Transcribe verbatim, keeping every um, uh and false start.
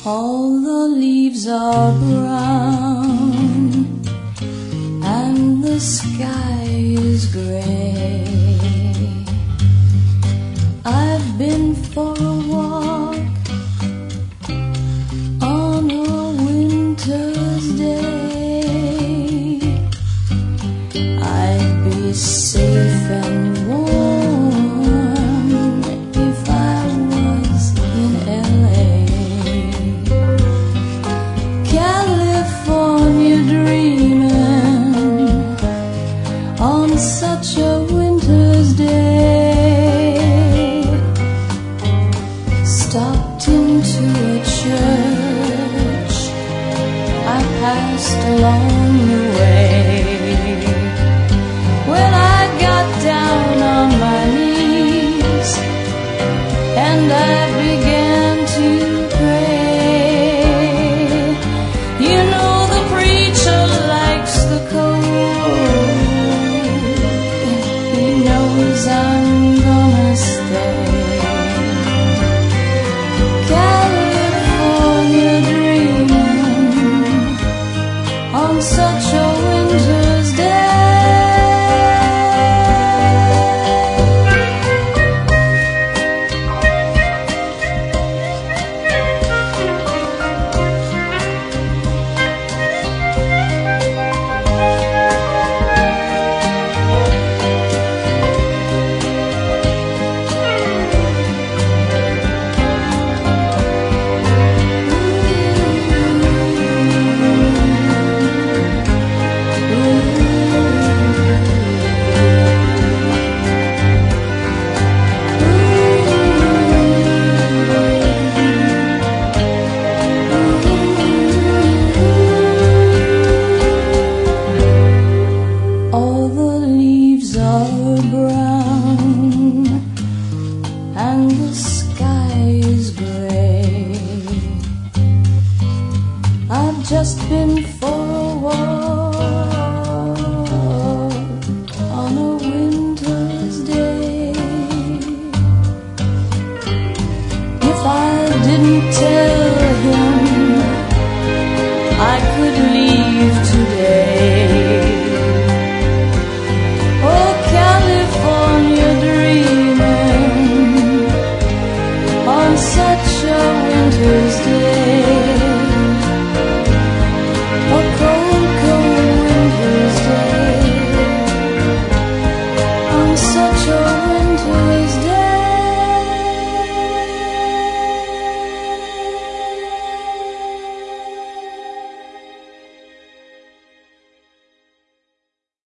All the leaves are brown and the sky is gray. I've been for a walk on a winter's day. I'd be safe and warm if I was in L A. California dreaming on such a winter's day. Stopped into a church I passed along the way. When I got down on my knees and I began to pray, you know the preacher likes the cold. He knows I'm gonna stay. California dreaming on such a winter's day.